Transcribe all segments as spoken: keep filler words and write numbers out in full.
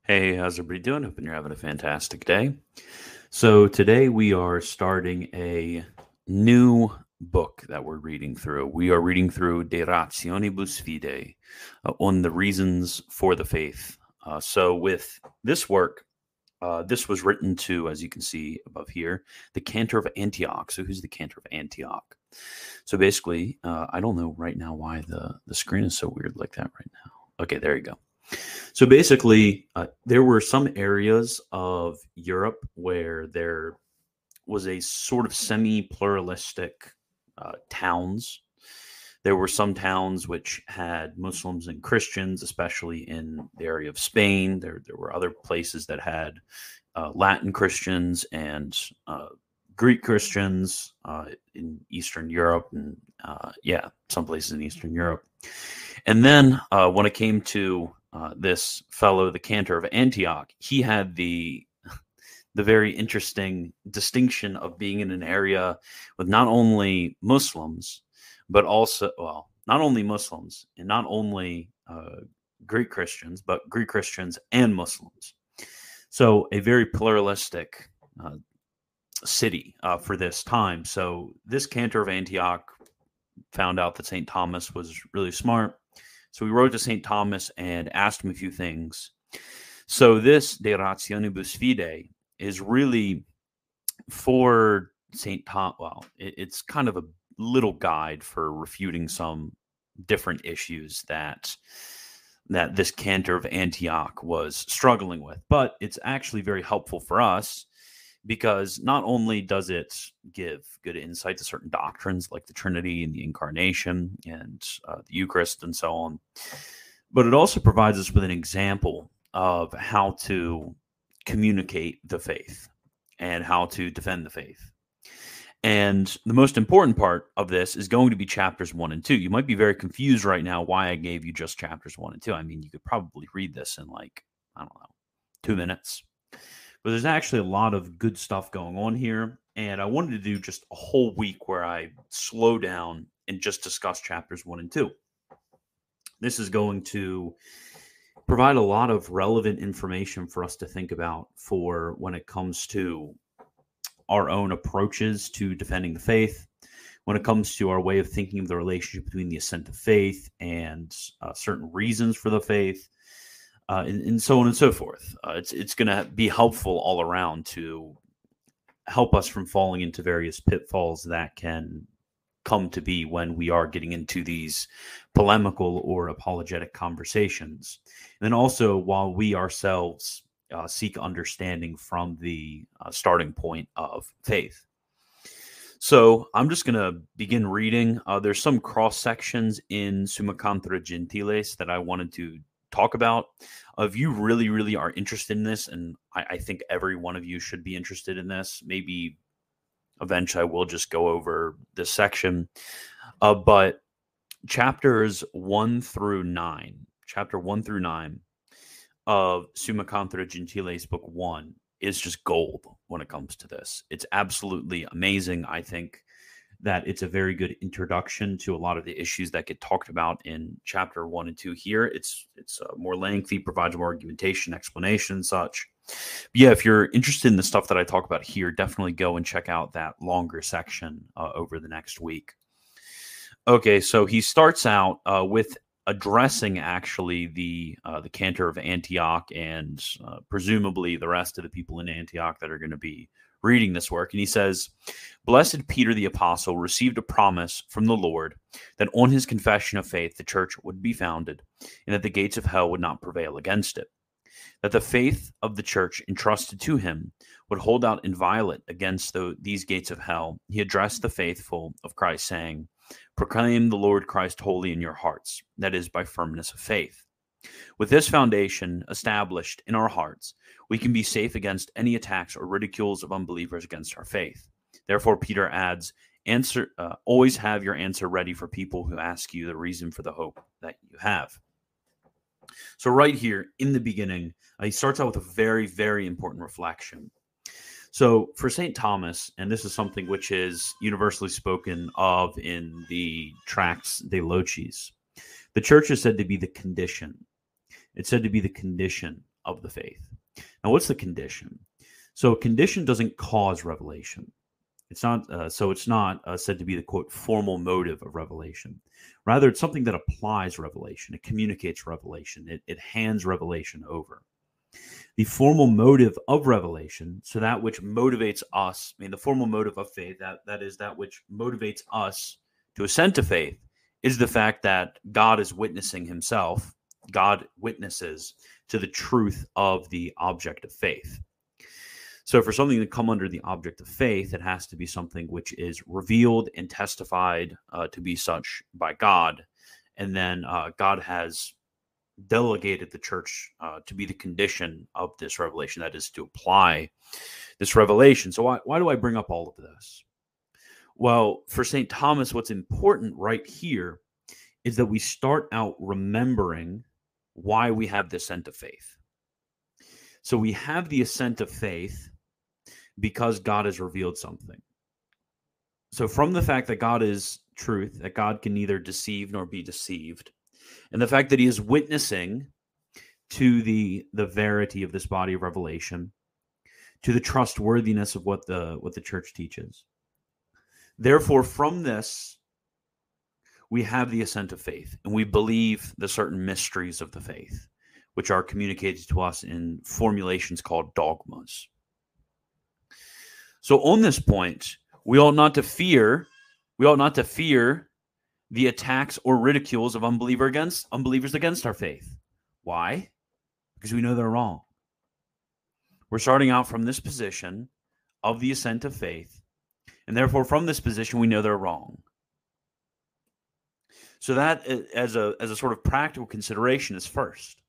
Hey, how's everybody doing? Hoping you're having a fantastic day. So, today we are starting a new book that we're reading through. We are reading through De Rationibus Fidei, uh, on the reasons for the faith. Uh, so, with this work, uh, this was written to, as you can see above here, the Cantor of Antioch. So, who's the Cantor of Antioch? So, basically, uh, I don't know right now why the, the screen is so weird like that right now. Okay, there you go. So basically, uh, there were some areas of Europe where there was a sort of semi-pluralistic uh, towns. There were some towns which had Muslims and Christians, especially in the area of Spain. There, there were other places that had uh, Latin Christians and uh, Greek Christians uh, in Eastern Europe, and uh, yeah, some places in Eastern Europe. And then uh, when it came to uh, this fellow, the Cantor of Antioch, he had the the very interesting distinction of being in an area with not only Muslims, but also, well, not only Muslims and not only uh, Greek Christians, but Greek Christians and Muslims. So a very pluralistic uh, city uh, for this time. So this Cantor of Antioch found out that Saint Thomas was really smart. So we wrote to Saint Thomas and asked him a few things. So this De Rationibus Fidei is really for Saint Thomas. Well, it, it's kind of a little guide for refuting some different issues that that this Cantor of Antioch was struggling with. But it's actually very helpful for us because not only does it give good insight to certain doctrines like the Trinity and the Incarnation and uh, the Eucharist and so on, but it also provides us with an example of how to communicate the faith and how to defend the faith. And the most important part of this is going to be chapters one and two. You might be very confused right now why I gave you just chapters one and two. I mean, you could probably read this in like, I don't know, two minutes. But there's actually a lot of good stuff going on here. And I wanted to do just a whole week where I slow down and just discuss chapters one and two. This is going to provide a lot of relevant information for us to think about for when it comes to our own approaches to defending the faith, when it comes to our way of thinking of the relationship between the assent of faith and uh, certain reasons for the faith, uh, and, and so on and so forth. Uh, it's it's going to be helpful all around to help us from falling into various pitfalls that can come to be when we are getting into these polemical or apologetic conversations. And then also while we ourselves uh, seek understanding from the uh, starting point of faith. So I'm just going to begin reading. Uh, there's some cross sections in Summa Contra Gentiles that I wanted to talk about. Uh, if you really, really are interested in this, and I, I think every one of you should be interested in this, maybe eventually I will just go over this section. Uh, but chapters one through nine, chapter one through nine of Summa Contra Gentiles, book one, is just gold when it comes to this. It's absolutely amazing. I think that it's a very good introduction to a lot of the issues that get talked about in chapter one and two here. It's it's uh, more lengthy, provides more argumentation, explanation, and such. But yeah, if you're interested in the stuff that I talk about here, definitely go and check out that longer section uh, over the next week. Okay, so he starts out uh, with addressing actually the uh, the Cantor of Antioch and uh, presumably the rest of the people in Antioch that are going to be reading this work. And he says, "Blessed Peter the Apostle received a promise from the Lord that on his confession of faith the church would be founded and that the gates of hell would not prevail against it. That the faith of the church entrusted to him would hold out inviolate against the, these gates of hell. He addressed the faithful of Christ, saying, 'Proclaim the Lord Christ holy in your hearts,' that is, by firmness of faith. With this foundation established in our hearts, we can be safe against any attacks or ridicules of unbelievers against our faith. Therefore, Peter adds, answer, uh, always have your answer ready for people who ask you the reason for the hope that you have." So right here in the beginning, uh, he starts out with a very, very important reflection. So for Saint Thomas, and this is something which is universally spoken of in the Tracts De Locis, the church is said to be the condition. It's said to be the condition of the faith. Now, what's the condition? So a condition doesn't cause revelation. It's not, uh, so it's not uh, said to be the, quote, formal motive of revelation. Rather, it's something that applies revelation. It communicates revelation. It, it hands revelation over. The formal motive of revelation, so that which motivates us, I mean, the formal motive of faith, that, that is that which motivates us to assent to faith, is the fact that God is witnessing himself. God witnesses to the truth of the object of faith. So for something to come under the object of faith, it has to be something which is revealed and testified uh, to be such by God. And then uh, God has delegated the church uh, to be the condition of this revelation, that is, to apply this revelation. So why, why do I bring up all of this? Well, for Saint Thomas, what's important right here is that we start out remembering why we have the assent of faith. So we have the assent of faith because God has revealed something. So from the fact that God is truth, that God can neither deceive nor be deceived, and the fact that he is witnessing to the, the verity of this body of revelation, to the trustworthiness of what the, what the church teaches. Therefore, from this, we have the assent of faith, and we believe the certain mysteries of the faith, which are communicated to us in formulations called dogmas. So on this point, we ought not to fear, we ought not to fear the attacks or ridicules of unbeliever against, unbelievers against our faith. Why? Because we know they're wrong. We're starting out from this position of the assent of faith, and therefore from this position we know they're wrong. So that, as a, as a sort of practical consideration, is first.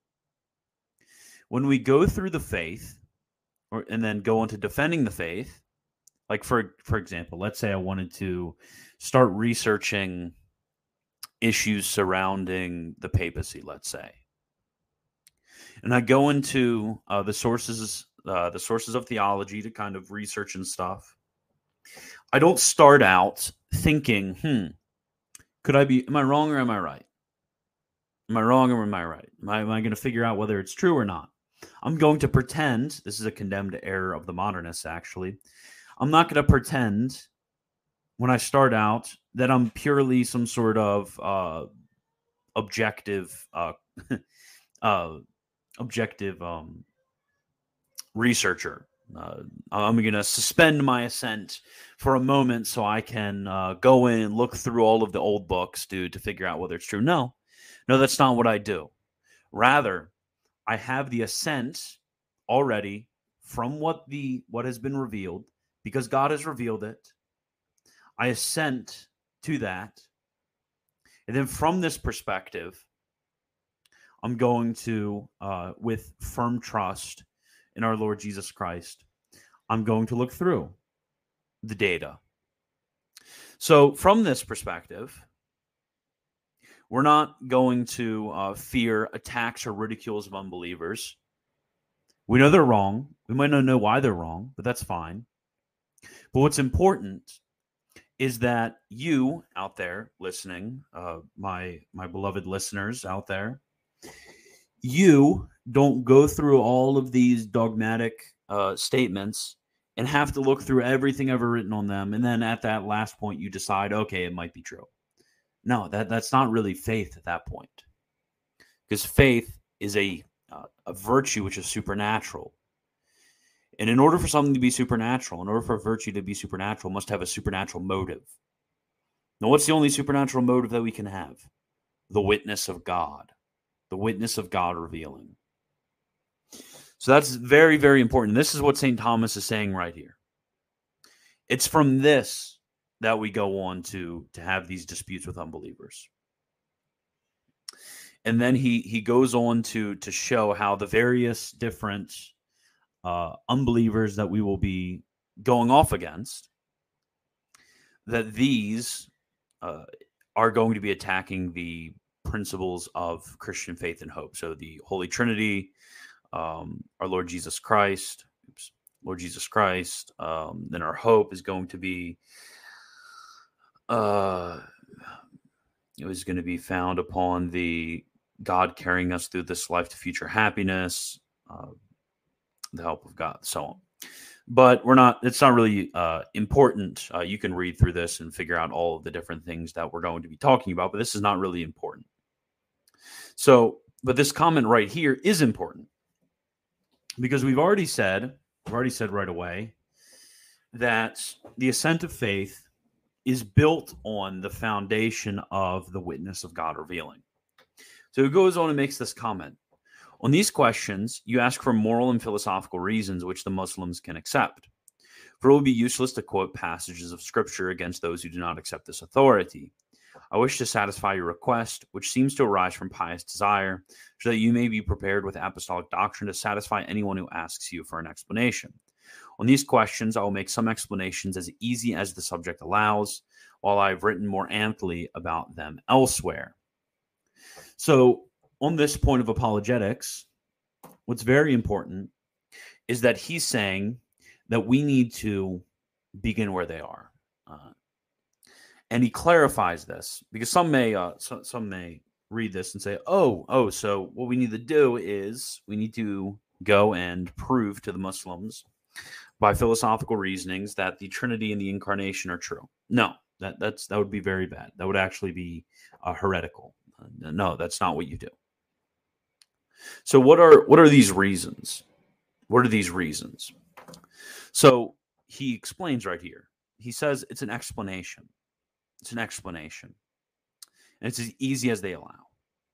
When we go through the faith, or, and then go into defending the faith, like for, for example, let's say I wanted to start researching issues surrounding the papacy, let's say. And I go into uh, the sources, uh, the sources of theology to kind of research and stuff. I don't start out thinking, hmm, could I be, am I wrong or am I right? Am I wrong or am I right? Am I, am I going to figure out whether it's true or not? I'm going to pretend, this is a condemned error of the modernists, actually. I'm not going to pretend when I start out that I'm purely some sort of uh, objective, uh, uh, objective um, researcher. Uh, I'm going to suspend my assent for a moment so I can uh, go in and look through all of the old books, dude, to figure out whether it's true. No, no, that's not what I do. Rather, I have the assent already from what the what has been revealed, because God has revealed it. I assent to that. And then from this perspective, I'm going to, uh, with firm trust in our Lord Jesus Christ, I'm going to look through the data. So from this perspective, we're not going to uh, fear attacks or ridicules of unbelievers. We know they're wrong. We might not know why they're wrong, but that's fine. But what's important is that you out there listening, uh, my my beloved listeners out there, you don't go through all of these dogmatic uh, statements and have to look through everything ever written on them, and then at that last point you decide, okay, it might be true. No, that, that's not really faith at that point. Because faith is a, uh, a virtue which is supernatural. And in order for something to be supernatural, in order for a virtue to be supernatural, it must have a supernatural motive. Now, what's the only supernatural motive that we can have? The witness of God. The witness of God revealing. So that's very, very important. This is what Saint Thomas is saying right here. It's from this that we go on to, to have these disputes with unbelievers. And then he he goes on to, to show how the various different uh, unbelievers that we will be going off against, that these uh, are going to be attacking the principles of Christian faith and hope. So the Holy Trinity, um, our Lord Jesus Christ, oops, Lord Jesus Christ, um, then our hope is going to be Uh, it was going to be found upon the God carrying us through this life to future happiness, uh, the help of God, so on. But we're not, it's not really uh, important. Uh, you can read through this and figure out all of the different things that we're going to be talking about, but this is not really important. So, but this comment right here is important because we've already said, we've already said right away that the ascent of faith is built on the foundation of the witness of God revealing. So he goes on and makes this comment. On these questions, you ask for moral and philosophical reasons which the Muslims can accept. For it will be useless to quote passages of Scripture against those who do not accept this authority. I wish to satisfy your request, which seems to arise from pious desire, so that you may be prepared with apostolic doctrine to satisfy anyone who asks you for an explanation. On these questions, I will make some explanations as easy as the subject allows, while I have written more amply about them elsewhere. So, on this point of apologetics, what's very important is that he's saying that we need to begin where they are. Uh, and he clarifies this because some may uh, so, some may read this and say, oh, oh, so what we need to do is we need to go and prove to the Muslims by philosophical reasonings that the Trinity and the Incarnation are true. No, that that's that would be very bad. That would actually be uh, heretical. Uh, no, that's not what you do. So what are what are these reasons? What are these reasons? So he explains right here. He says it's an explanation. It's an explanation. And it's as easy as they allow.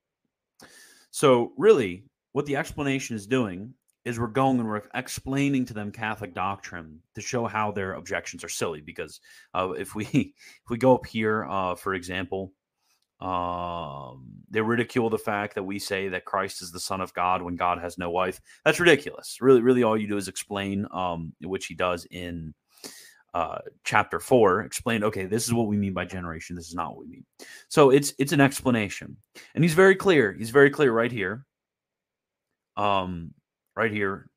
So really, what the explanation is doing is we're going and we're explaining to them Catholic doctrine to show how their objections are silly. Because uh, if we if we go up here, uh, for example, Um, they ridicule the fact that we say that Christ is the Son of God when God has no wife. That's ridiculous. Really, really, all you do is explain, um, which he does in uh, chapter four. Explain, okay, this is what we mean by generation. This is not what we mean. So it's it's an explanation, and he's very clear. He's very clear right here. Um, right here.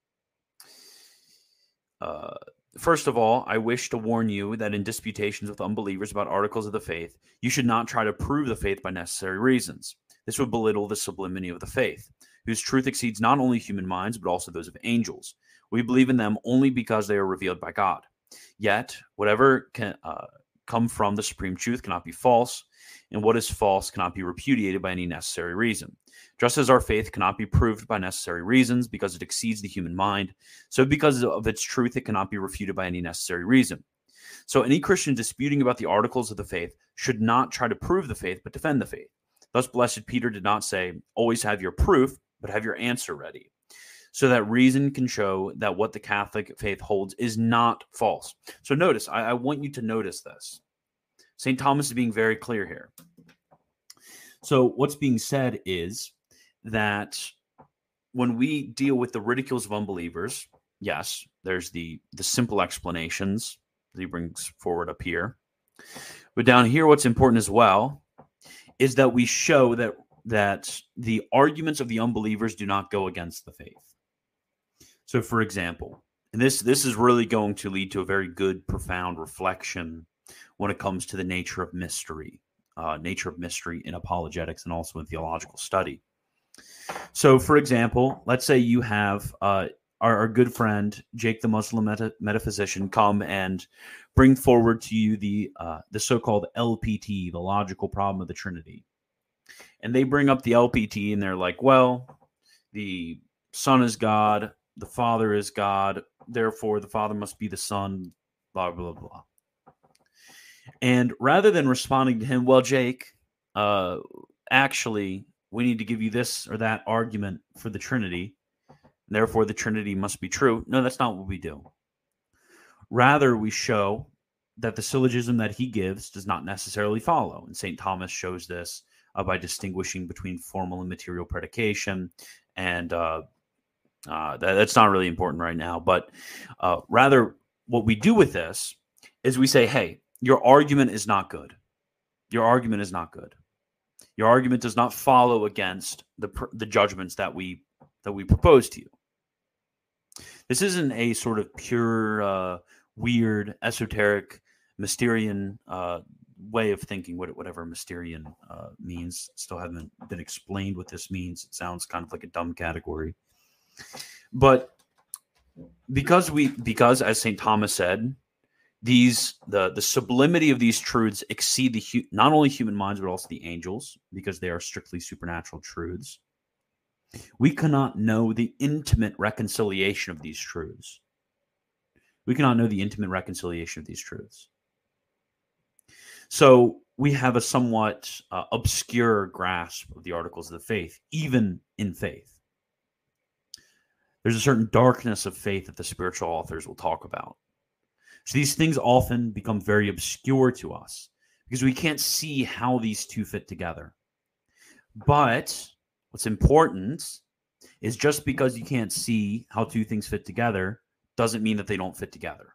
Uh, First of all, I wish to warn you that in disputations with unbelievers about articles of the faith, you should not try to prove the faith by necessary reasons. This would belittle the sublimity of the faith, whose truth exceeds not only human minds, but also those of angels. We believe in them only because they are revealed by God. Yet, whatever can uh, come from the supreme truth cannot be false, and what is false cannot be repudiated by any necessary reason. Just as our faith cannot be proved by necessary reasons because it exceeds the human mind, so because of its truth, it cannot be refuted by any necessary reason. So any Christian disputing about the articles of the faith should not try to prove the faith, but defend the faith. Thus, Blessed Peter did not say, always have your proof, but have your answer ready, so that reason can show that what the Catholic faith holds is not false. So notice, I, I want you to notice this. Saint Thomas is being very clear here. So what's being said is that when we deal with the ridicules of unbelievers, yes, there's the, the simple explanations that he brings forward up here. But down here, what's important as well is that we show that, that the arguments of the unbelievers do not go against the faith. So, for example, and this, this is really going to lead to a very good, profound reflection when it comes to the nature of mystery, uh, nature of mystery in apologetics and also in theological study. So, for example, let's say you have uh, our, our good friend, Jake the Muslim meta- metaphysician, come and bring forward to you the uh, the so-called L P T, the logical problem of the Trinity. And they bring up the L P T and they're like, well, the Son is God, the Father is God, therefore the Father must be the Son, blah, blah, blah. And rather than responding to him, well, Jake, uh, actually, we need to give you this or that argument for the Trinity, therefore the Trinity must be true. No, that's not what we do. Rather, we show that the syllogism that he gives does not necessarily follow. And Saint Thomas shows this uh, by distinguishing between formal and material predication. And uh, uh, that, that's not really important right now. But uh, rather, what we do with this is we say, hey, your argument is not good. Your argument is not good. Your argument does not follow against the the judgments that we that we propose to you. This isn't a sort of pure, uh, weird, esoteric, Mysterian uh, way of thinking. Whatever Mysterian uh, means, still haven't been explained what this means. It sounds kind of like a dumb category. But because we, because as Saint Thomas said, these the the sublimity of these truths exceed the hu- not only human minds but also the angels, because they are strictly supernatural truths. We cannot know the intimate reconciliation of these truths. We cannot know the intimate reconciliation of these truths. So we have a somewhat uh, obscure grasp of the articles of the faith, even in faith. There's a certain darkness of faith that the spiritual authors will talk about. So these things often become very obscure to us because we can't see how these two fit together. But what's important is just because you can't see how two things fit together doesn't mean that they don't fit together.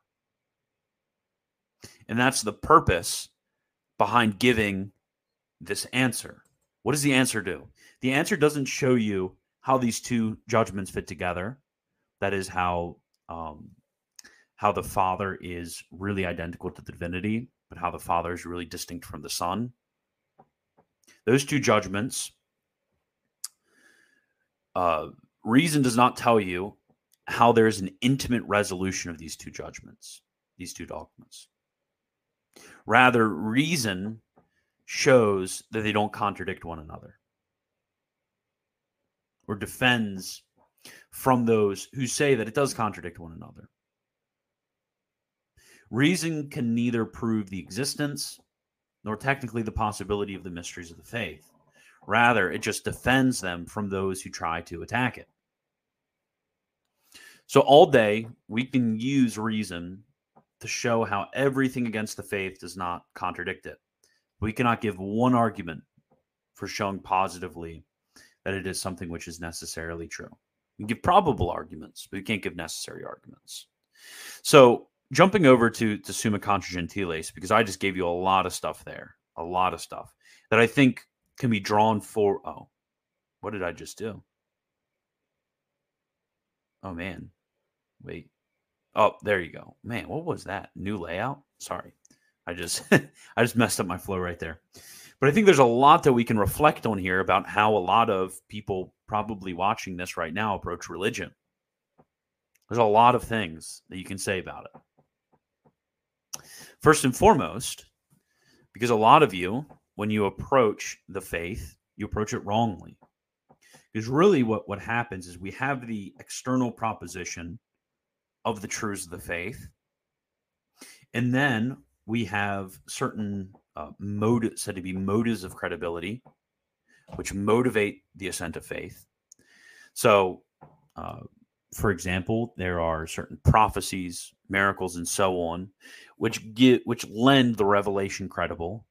And that's the purpose behind giving this answer. What does the answer do? The answer doesn't show you how these two judgments fit together. That is how um, how the Father is really identical to the divinity, but how the Father is really distinct from the Son. Those two judgments, uh, reason does not tell you how there is an intimate resolution of these two judgments, these two dogmas. Rather, reason shows that they don't contradict one another, or defends from those who say that it does contradict one another. Reason can neither prove the existence nor technically the possibility of the mysteries of the faith. Rather, it just defends them from those who try to attack it. So all day, we can use reason to show how everything against the faith does not contradict it. We cannot give one argument for showing positively that it is something which is necessarily true. We can give probable arguments, but we can't give necessary arguments. So jumping over to, to Summa Contra Gentiles, because I just gave you a lot of stuff there, a lot of stuff that I think can be drawn for. Oh, what did I just do? Oh, man. Wait. Oh, there you go. Man, what was that? New layout? Sorry. I just I just messed up my flow right there. But I think there's a lot that we can reflect on here about how a lot of people probably watching this right now approach religion. There's a lot of things that you can say about it. First and foremost, because a lot of you, when you approach the faith, you approach it wrongly. Because really what, what happens is we have the external proposition of the truths of the faith, and then we have certain uh, motives, said to be motives of credibility, which motivate the assent of faith. So, uh, for example, there are certain prophecies, miracles, and so on, which give, which lend the revelation credible,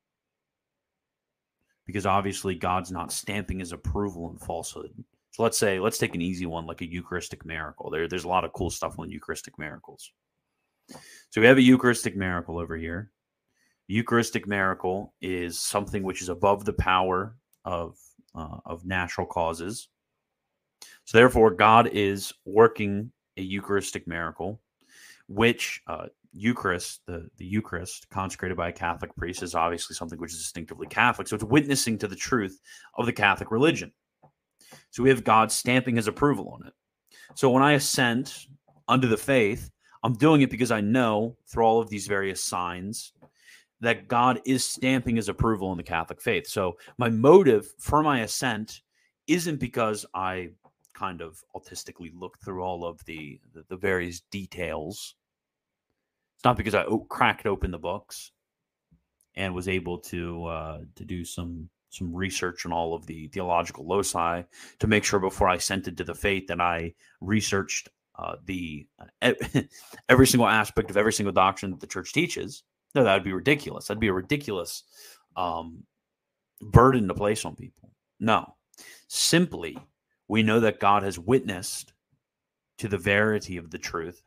because obviously God's not stamping his approval in falsehood. So let's say, let's take an easy one, like a Eucharistic miracle. There, there's a lot of cool stuff on Eucharistic miracles. So we have a Eucharistic miracle over here. Eucharistic miracle is something which is above the power of uh, of natural causes. So therefore, God is working a Eucharistic miracle, which uh, Eucharist, the, the Eucharist consecrated by a Catholic priest, is obviously something which is distinctively Catholic. So it's witnessing to the truth of the Catholic religion. So we have God stamping his approval on it. So when I assent unto the faith, I'm doing it because I know through all of these various signs that God is stamping his approval in the Catholic faith. So my motive for my assent isn't because I kind of autistically look through all of the, the, the various details. It's not because I o- cracked open the books and was able to uh, to do some some research on all of the theological loci to make sure before I assented to the faith that I researched uh, the uh, every single aspect of every single doctrine that the church teaches. No, that would be ridiculous. That'd be a ridiculous um, burden to place on people. No, simply we know that God has witnessed to the verity of the truth,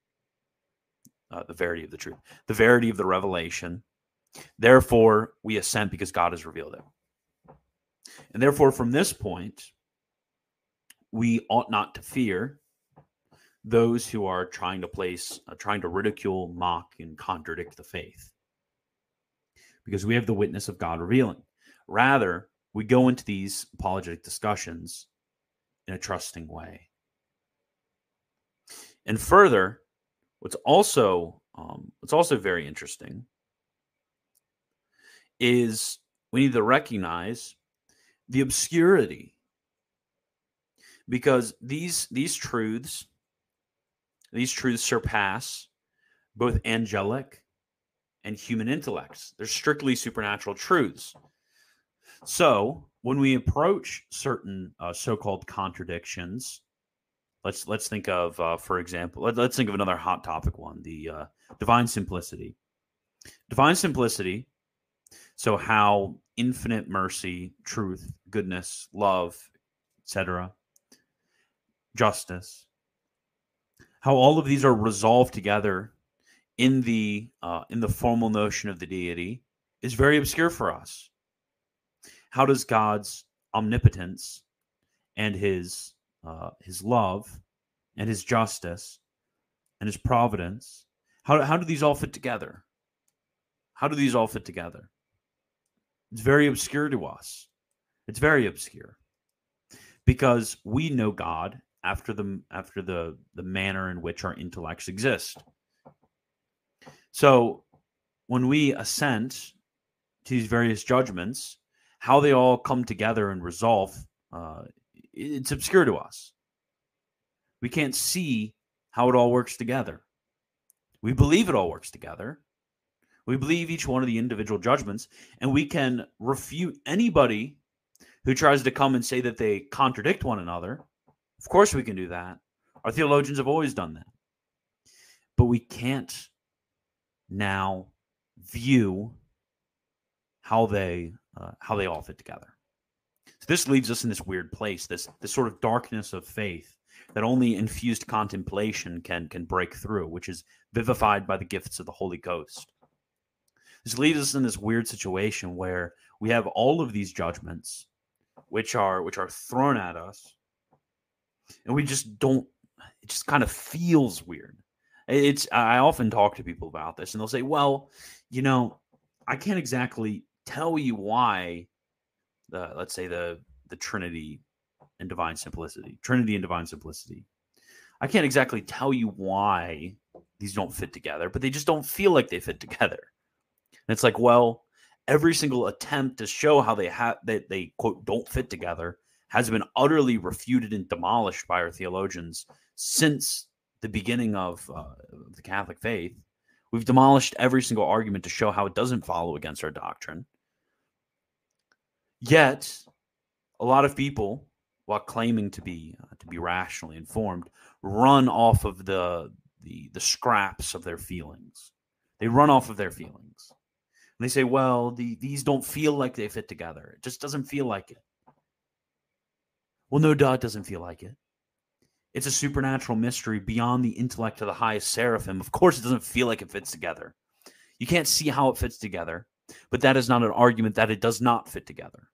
uh, the verity of the truth, the verity of the revelation. Therefore, we assent because God has revealed it. And therefore, from this point, we ought not to fear those who are trying to place, uh, trying to ridicule, mock, and contradict the faith. Because we have the witness of God revealing. Rather, we go into these apologetic discussions in a trusting way. And further, what's also um, what's also very interesting is we need to recognize the obscurity, because these these truths these truths surpass both angelic and human intellects. They're strictly supernatural truths. So when we approach certain uh, so-called contradictions, let's let's think of, uh, for example, let, let's think of another hot topic one: the uh, divine simplicity. Divine simplicity. So how infinite mercy, truth, goodness, love, et cetera, justice, how all of these are resolved together in the uh, in the formal notion of the deity is very obscure for us. How does God's omnipotence and his uh, his love and his justice and his providence, how how do these all fit together? How do these all fit together? It's very obscure to us. It's very obscure because we know God after the after the the manner in which our intellects exist. So when we assent to these various judgments, how they all come together and resolve, uh, it's obscure to us. We can't see how it all works together. We believe it all works together. We believe each one of the individual judgments, and we can refute anybody who tries to come and say that they contradict one another. Of course we can do that. Our theologians have always done that. But we can't now view how they uh, how they all fit together. So this leaves us in this weird place, this this sort of darkness of faith that only infused contemplation can can break through, which is vivified by the gifts of the Holy Ghost. This leaves us in this weird situation where we have all of these judgments which are which are thrown at us, and we just don't, it just kind of feels weird. It's I often talk to people about this, and they'll say, well, you know, I can't exactly tell you why the let's say the the Trinity and divine simplicity, Trinity and divine simplicity. I can't exactly tell you why these don't fit together, but they just don't feel like they fit together. And it's like, well, every single attempt to show how they have that they quote don't fit together has been utterly refuted and demolished by our theologians since the beginning of uh, the Catholic faith. We've demolished every single argument to show how it doesn't follow against our doctrine. Yet, a lot of people, while claiming to be uh, to be rationally informed, run off of the, the the scraps of their feelings. They run off of their feelings. And they say, well, the, these don't feel like they fit together. It just doesn't feel like it. Well, no, duh, it doesn't feel like it. It's a supernatural mystery beyond the intellect of the highest seraphim. Of course, it doesn't feel like it fits together. You can't see how it fits together, but that is not an argument that it does not fit together.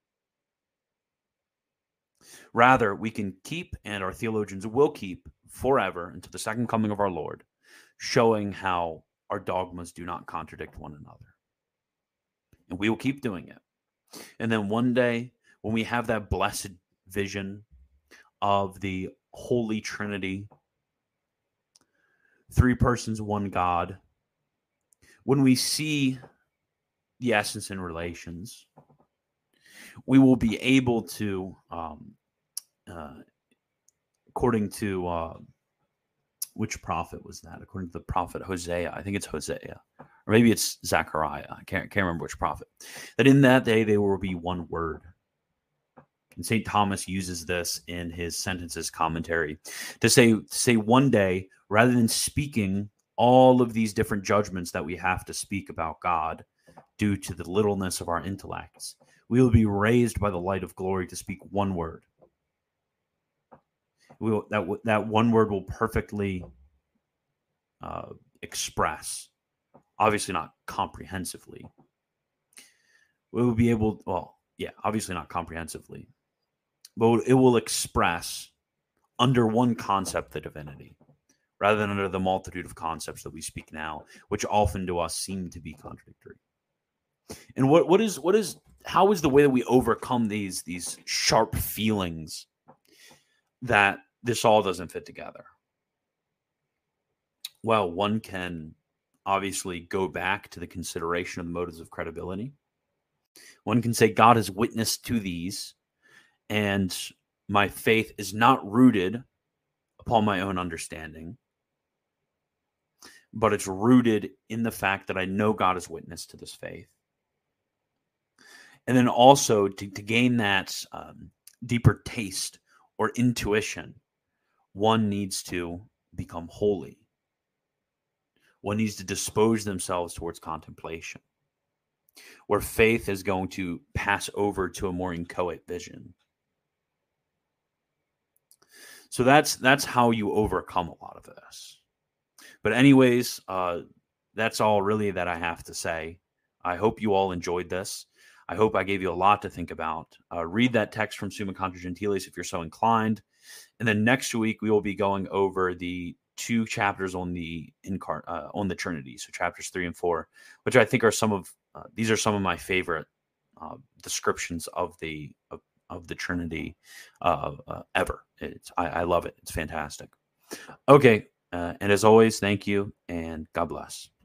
Rather, we can keep, and our theologians will keep forever until the second coming of our Lord, showing how our dogmas do not contradict one another. And we will keep doing it. And then one day, when we have that blessed vision of the Holy Trinity, three persons, one God, when we see the essence and relations, we will be able to, um, uh, according to, uh, which prophet was that? According to the prophet Hosea, I think it's Hosea, or maybe it's Zechariah. I can't, can't remember which prophet. That in that day there will be one word. And Saint Thomas uses this in his Sentences commentary to say, to say one day, rather than speaking all of these different judgments that we have to speak about God due to the littleness of our intellects, we will be raised by the light of glory to speak one word. We will, that, that one word will perfectly uh, express, obviously not comprehensively. We will be able, well, yeah, obviously not comprehensively, but it will express under one concept the divinity, rather than under the multitude of concepts that we speak now, which often to us seem to be contradictory. And what what is what is how is the way that we overcome these these sharp feelings that this all doesn't fit together? Well, one can obviously go back to the consideration of the motives of credibility. One can say God has witnessed to these, and my faith is not rooted upon my own understanding, but it's rooted in the fact that I know God has witnessed to this faith. And then also to, to gain that um, deeper taste or intuition, one needs to become holy. One needs to dispose themselves towards contemplation, where faith is going to pass over to a more inchoate vision. So that's that's how you overcome a lot of this. But anyways, uh, that's all really that I have to say. I hope you all enjoyed this. I hope I gave you a lot to think about. Uh, read that text from Summa Contra Gentiles if you're so inclined. And then next week we will be going over the two chapters on the incar- uh, on the Trinity, so chapters three and four, which I think are some of uh, these are some of my favorite uh, descriptions of the of, of the Trinity uh, uh, ever. It's I, I love it. It's fantastic. Okay, uh, and as always, thank you and God bless.